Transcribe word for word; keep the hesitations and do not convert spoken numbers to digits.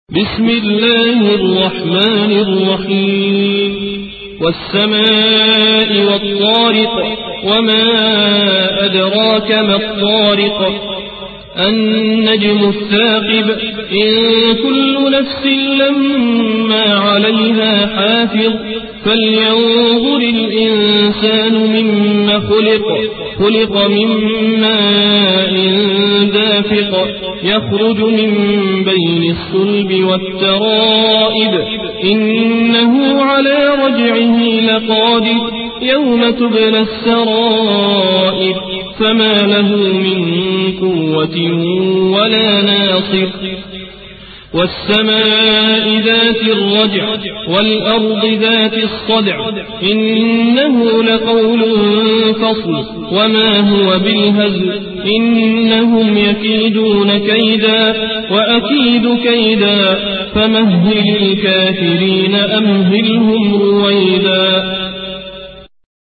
بسم الله الرحمن الرحيم والسماء والطارق وما أدراك ما الطارق النجم الثاقب إن كل نفس لما عليها حافظ فلينظر الإنسان مما خلق خلق من ماء دافق يخرج من بين الصلب والترائب إنه على رجعه لقادر يوم تبلى السرائر فما له من قوة ولا ناصر والسماء ذات الرجع والأرض ذات الصدع إنه لقول فصل وما هو بالهزل إنهم يكيدون كيدا وأكيد كيدا فمهل الكافرين أمهلهم رويدا